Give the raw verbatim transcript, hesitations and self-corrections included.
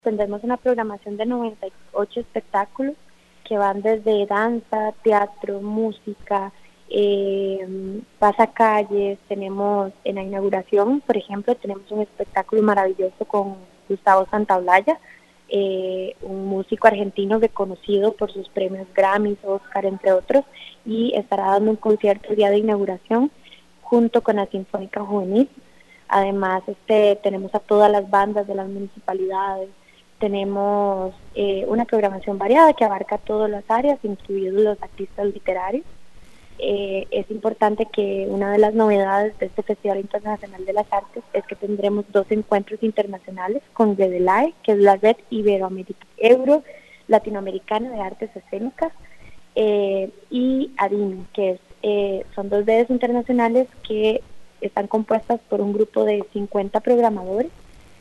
Tendremos una programación de noventa y ocho espectáculos que van desde danza, teatro, música, eh, pasacalles. Tenemos en la inauguración, por ejemplo, tenemos un espectáculo maravilloso con Gustavo Santaolalla, eh, un músico argentino reconocido por sus premios Grammys, Oscar, entre otros, y estará dando un concierto el día de inauguración junto con la Sinfónica Juvenil. Además, este, tenemos a todas las bandas de las municipalidades. Tenemos eh, una programación variada que abarca todas las áreas, incluidos los artistas literarios. Eh, es importante que una de las novedades de este Festival Internacional de las Artes es que tendremos dos encuentros internacionales con REDELAE, que es la Red Iberoameric- Euro Latinoamericana de Artes Escénicas, eh, y ADIM, que es, eh, son dos redes internacionales que están compuestas por un grupo de cincuenta programadores